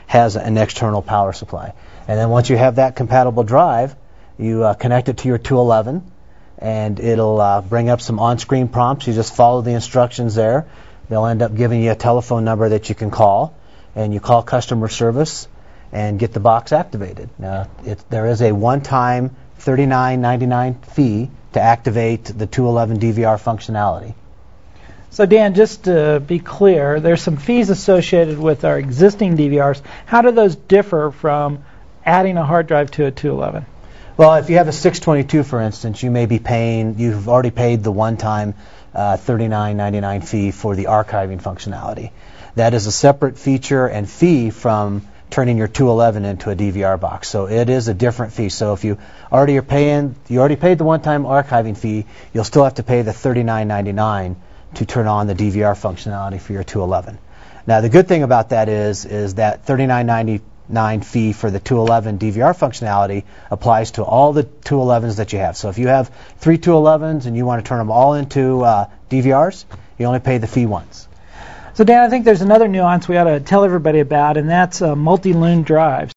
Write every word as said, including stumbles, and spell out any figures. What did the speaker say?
has an external power supply. And then once you have that compatible drive, you uh, connect it to your two eleven, and it'll uh, bring up some on-screen prompts. You just follow the instructions there. They'll end up giving you a telephone number that you can call, and you call customer service and get the box activated. Now, it, there is a one-time thirty-nine ninety-nine fee to activate the two eleven D V R functionality. So Dan, just to be clear, there's some fees associated with our existing D V Rs. How do those differ from adding a hard drive to a two eleven? Well, if you have a six twenty-two, for instance, you may be paying, you've already paid the one-time uh, thirty-nine ninety-nine fee for the archiving functionality. That is a separate feature and fee from turning your two eleven into a D V R box. So it is a different fee. So if you already are paying, you already paid the one-time archiving fee, you'll still have to pay the thirty-nine ninety-nine to turn on the D V R functionality for your two eleven. Now the good thing about that is, is that thirty-nine ninety-nine fee for the two eleven D V R functionality applies to all the two elevens that you have. So if you have three two elevens and you want to turn them all into uh, D V Rs, you only pay the fee once. So Dan, I think there's another nuance we ought to tell everybody about, and that's uh, multi-loon drives.